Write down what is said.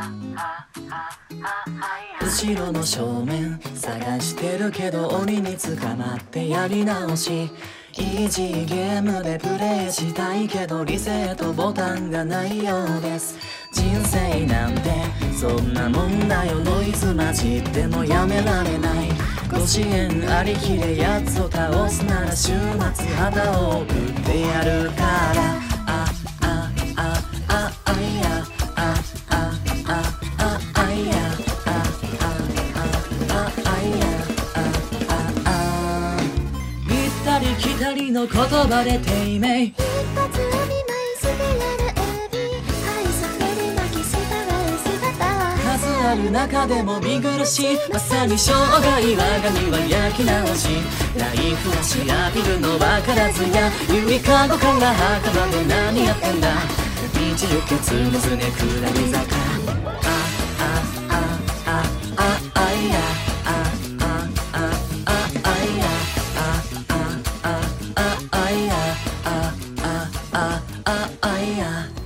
後ろの正面探してるけど鬼に捕まってやり直し。イージーゲームでプレイしたいけどリセットボタンがないようです。人生なんてそんなもんだよ。ノイズ混じってもやめられない。ご支援ありきでやつを倒すなら週末旗を送ってやるから。来たりの言葉で低迷。 一発お見舞いすべらるエビ。愛される泣き従う姿。 数ある中でも見苦しい。まさに生涯我が身は焼き直し。ライフラシアピルのわからずや。ゆりかごから墓まで何やってんだ。道行けつむずね下り坂。あいや